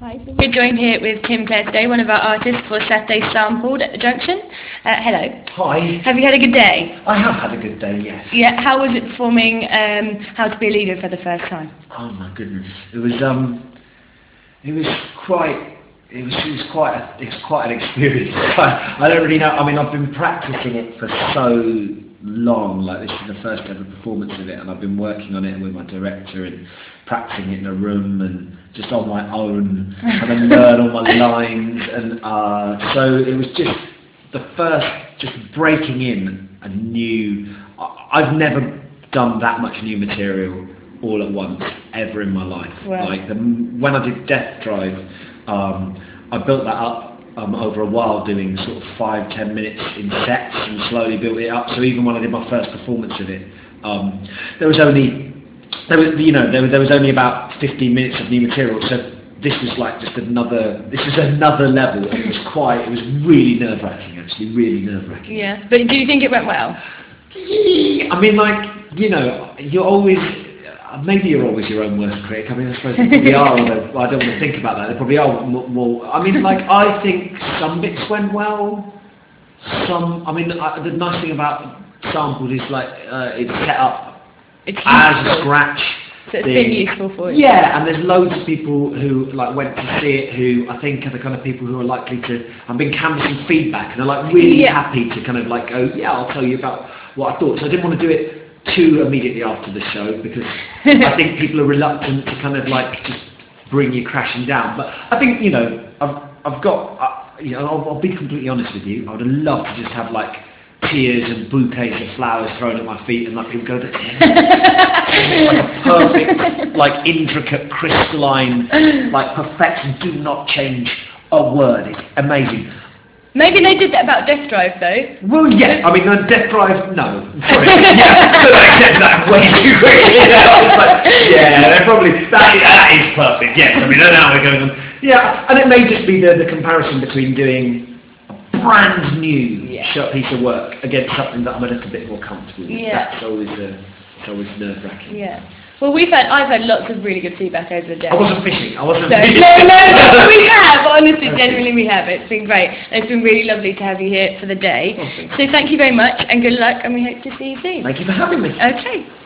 Hi, so we're joined here with Tim Clare today, one of our artists for Saturday Sampled at the Junction. Hello. Hi. Have you had a good day? I have had a good day, yes. Yeah. How was it performing How to Be a Leader for the first time? Oh my goodness. It was quite an experience. I don't really know. I mean, I've been practicing it for so long. Like, this is the first ever performance of it, and I've been working on it with my director and practicing it in a room and just on my own, trying to learn all my lines. And so it was just the first, just breaking in a new. I've never done that much new material all at once ever in my life. Wow. Like when I did Death Drive, I built that up over a while, doing sort of 5-10 minutes in sets, and slowly built it up. So even when I did my first performance of it, there was only about 15 minutes of new material. So this was like just another level, and it was really nerve-wracking, actually, really nerve-wracking. Yeah. But do you think it went well? I mean, like, you're always. Maybe you're always your own worst critic. I mean, I suppose they probably are, although I don't want to think about that. They probably are more. I mean, like, I think some bits went well. The nice thing about Sampled is, like, it's set up It's as useful. a scratch. So it's been useful for you. Yeah, and there's loads of people who like went to see it who I think are the kind of people who are likely to. I've been canvassing feedback, and they're like really happy to kind of like go, yeah, I'll tell you about what I thought. So I didn't want to do it too immediately after the show, because I think people are reluctant to kind of like just bring you crashing down. But I think I've got I'll be completely honest with you. I would have loved to just have like tears and bouquets of flowers thrown at my feet, and like people go, like a perfect, like intricate, crystalline, like perfection. Do not change a word. It's amazing. Maybe they did that about Death Drive, though. Well, yeah. I mean, Death Drive, no. Sorry. Yeah, I accept that way too quickly. They're probably that is perfect. Yes. I mean, now we're going on. Yeah, and it may just be the comparison between doing a brand new piece of work against something that I'm a little bit more comfortable with. Yeah. That's always nerve-wracking. Yeah. Well, I've had lots of really good feedback over the day. I wasn't fishing. No, we have. Honestly, genuinely we have. It's been great. It's been really lovely to have you here for the day. Oh, so thank you very much, and good luck, and we hope to see you soon. Thank you for having me. Okay.